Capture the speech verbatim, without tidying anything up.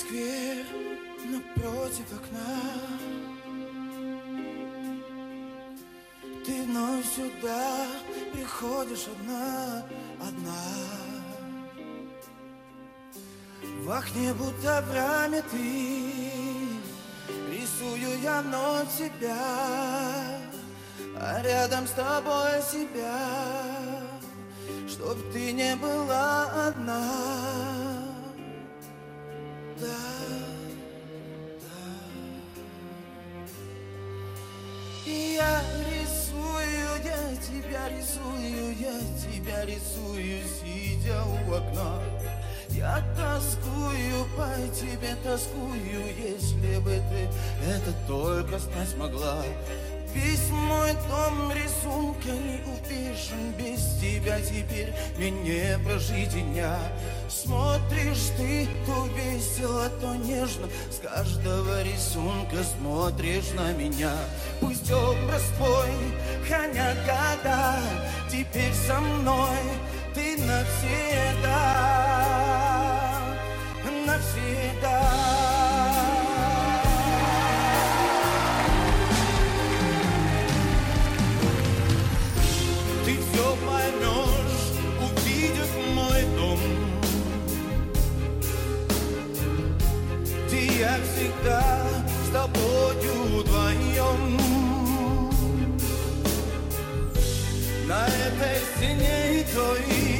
сквер напротив окна. Ты вновь сюда приходишь одна, одна. В окне будто в раме ты, рисую я вновь себя, а рядом с тобой себя, чтоб ты не была одна. Да, да. И я рисую, я тебя рисую, я тебя рисую, сидя у окна. Я тоскую по тебе, тоскую, если бы ты это только знать могла. Весь мой дом рисунка не упишем, без тебя теперь мне не прожить и дня. Смотришь ты то весело, то нежно, с каждого рисунка смотришь на меня. Пусть образ твой хранят года, теперь со мной ты навсегда, навсегда. Ты все поймешь, увидев мой дом, где я всегда с тобою вдвоем. На этой стене и той